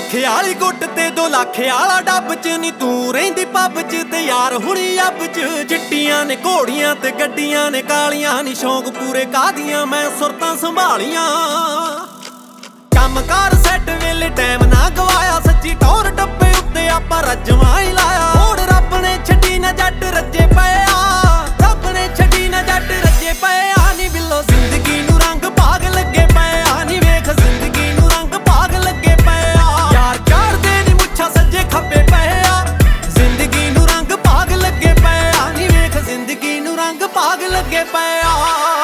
ਲੱਖ ਵਾਲੀ ਗੁੱਟ ਤੇ 2 ਲੱਖ ਵਾਲਾ ਡੱਬ ਚ ਨੀ ਤੂੰ ਰਹਿੰਦੀ ਪੱਬ ਚ ਤੇ ਯਾਰ ਹੁਣੀ ਅੱਬ ਚ ਚਿੱਟੀਆਂ ਨੇ ਘੋੜੀਆਂ ਤੇ ਗੱਡੀਆਂ ਨੇ ਕਾਲੀਆਂ ਨੀ ਸ਼ੌਂਕ ਪੂਰੇ ਕਾਦੀਆਂ ਮੈਂ ਸੁਰਤਾਂ ਸੰਭਾਲੀਆਂ ਕੰਮ ਕਾਰ ਸੈੱਟ ਵੇਲੇ ਟਾਈਮ ਨਾ ਗਵਾਇਆ ਸੱਚੀ ਟੌਰ ਟੱਪੇ ਉੱਤੇ ਆਪਾਂ ਰੱਜਵਾਂ ਹੀ ਲਾਇਆ ਹੋੜ ਰੱਬ ਨੇ ਛੱਡੀ ਨਾ ਜੱਟ ਰੱਜੇ ਪਏ ਆ ਰੱਬ ਨੇ ਛੱਡੀ ਨਾ ਜੱਟ ਰੱਜੇ ਪਏ ਆ ਨੀ ਬਿੱਲੋ ਜ਼ਿੰਦਗੀ ਨੂੰ ਰੰਗ ਭਾਗ ਲੱਗੇ ਪਏ ਆ ਨੀ ਵੇਖ ਜ਼ਿੰਦਗੀ ਨੂੰ ਰੰਗ ਭਾਗ ਲੱਗੇ ਪਏ ਆ ਯਾਰ ਚਾੜਦੇ ਨੀ ਮੁੱਛਾਂ ਸੱਜੇ ਖੱਬੇ ਪਏ ਆ ਜ਼ਿੰਦਗੀ ਨੂੰ ਰੰਗ ਭਾਗ ਲੱਗੇ ਪਏ ਆ ਨੀ ਵੇਖ ਜ਼ਿੰਦਗੀ ਨੂੰ ਰੰਗ ਭਾਗ ਲੱਗੇ ਪਏ ਆ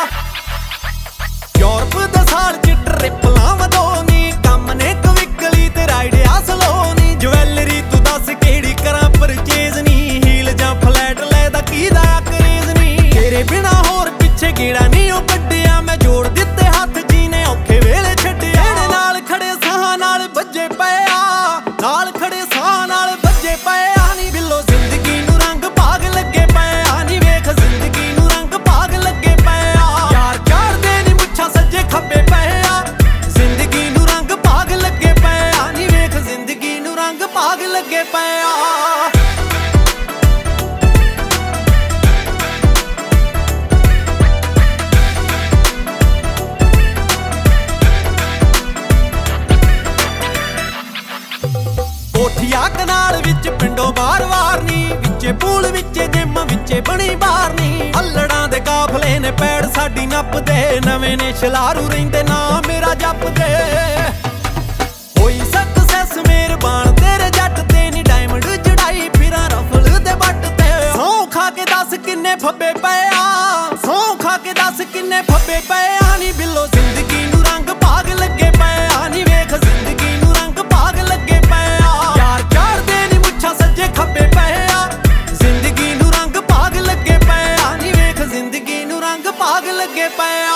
ਯੂਰਪ ਦਾ ਸਾਲ ਚ ਟ੍ਰਿਪਲਾਂ ਵਧੋਨੀ ਕੰਮ ਨੇ ਕਵਿਕਲੀ ਤੇ ਰਾਈਡਿਆ ਸਲੋਨੀ ਜਵੈਲਰੀ ਤੂੰ ਦੱਸ ਕਿਹੜੀ ਕਰਾਂ ਪਰਚੇਜ਼ ਨੀ ਹੀਲ ਜਾਂ ਫਲੈਟ ਲੈਦਾ ਕੀਦਾ ਕਰੇਜ਼ ਨੀ ਤੇਰੇ ਬਿਨਾ ਹੋਰ ਪਿੱਛੇ ਗੇੜਾ ਨਹੀਂ ਉਹ ਕੱਢਿਆ ਮੈਂ ਜੋੜ ਦਿੱਤੇ ਹੱਥ ਜੀਨੇ ਔਖੇ ਵੇਲੇ ਛੱਡਿਆ ਇਹਦੇ ਨਾਲ ਖੜੇ ਸਾਹਾਂ ਨਾਲ ਵੱਜੇ ਪਏ ਆ ਨਾਲ ਖੜੇ ਸਾਹਾਂ ਨਾਲ ਵੱਜੇ ਪਏ ਆ ਨੀ ਬਿੱਲੋ ਜ਼ਿੰਦਗੀ ਨੂੰ ਰੰਗ ਭਾਗ ਲੱਗੇ ਪਏ ਆ ਨੀ ਵੇਖ ਜ਼ਿੰਦਗੀ ਨੂੰ ਰੰਗ ਭਾਗ ਲੱਗੇ ਪਏ ਆ ਯਾਰ ਚਾੜਦੇ ਨੀ ਮੁੱਛਾਂ ਸੱਜੇ ਖੱਬੇ ਪਏ ਆ ਜ਼ਿੰਦਗੀ ਨੂੰ ਰੰਗ ਭਾਗ ਲੱਗੇ ਪਏ ਆ ਨੀ ਵੇਖ ਜ਼ਿੰਦਗੀ ਨੂੰ ਰੰਗ ਭਾਗ ਲੱਗੇ ਪਏ ਆ ਕੋਠੀਆ ਕਨਾਲ ਵਿੱਚ ਪਿੰਡੋਂ ਬਾਰ-ਬਾਰ ਨੀ ਵਿੱਚੇ ਪੂਲ ਵਿੱਚੇ ਜਿੰਮ ਵਿੱਚੇ ਬਣੀ ਬਾਰ ਨੀ ਹੱਲੜਾਂ ਦੇ ਕਾਫਲੇ ਨੇ ਪੈੜ ਸਾਡੀ ਨੱਪਦੇ ਨਵੇਂ ਨੇ ਛਲਾਰੂ ਰਹਿੰਦੇ ਨਾ ਮੇਰਾ ਜਪਦੇ ਹੋਈ ਸਕਸੈਸ ਮਿਹਰਬਾਨ ਤੇਰੇ ਜੱਟ ਤੇ ਨੀ ਡਾਇਮੰਡ ਜੜਾਈ ਫਿਰਾਂ ਰਫਲ ਦੇ ਬੱਟ ਤੇ ਸੌਂ ਖਾ ਕੇ ਦੱਸ ਕਿੰਨੇ ਫੱਬੇ ਪਏ ਆ ਸੌਂ ਖਾ ਕੇ ਦੱਸ ਕਿੰਨੇ ਫੱਬੇ ਪਏ ਆ ਨੀ ਬਿੱਲੋ ਜ਼ਿੰਦਗੀ ਨੂੰ ਰੰਗ ਭਾਗ ਲੱਗੇ ਪਏ ਆ ਨੀ ਵੇਖ ਜ਼ਿੰਦਗੀ ਨੂੰ ਰੰਗ ਭਾਗ ਲੱਗੇ ਪਏ ਆ ਯਾਰ ਚਾੜਦੇ ਨੀ ਮੁੱਛਾਂ ਸੱਜੇ ਖੱਬੇ ਪਏ ਆ ਜ਼ਿੰਦਗੀ ਨੂੰ ਰੰਗ ਭਾਗ ਲੱਗੇ ਪਏ ਆ ਨੀ ਵੇਖ ਜ਼ਿੰਦਗੀ ਨੂੰ ਰੰਗ ਭਾਗ ਲੱਗੇ ਪਏ ਆ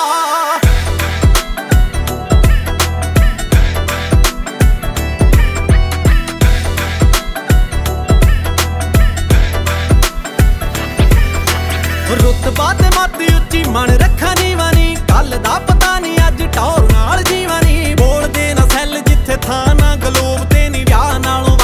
ਰੁਤਬਾ ਤੇ ਮੱਤ ਉੱਚੀ ਮਨ ਰੱਖਾਂ ਨੀਵਾਂ ਨੀ ਕੱਲ ਦਾ ਪਤਾ ਨੀ ਅੱਜ ਟੌਰ ਨਾਲ ਜੀਵਾਂ ਨੀ ਬੋਲਦੇ ਨਾ ਸੈੱਲ ਜਿੱਥੇ ਥਾਂ ਨਾ ਗਲੋਬ ਤੇ ਨੀ ਵਿਆਹ ਨਾਲੋਂ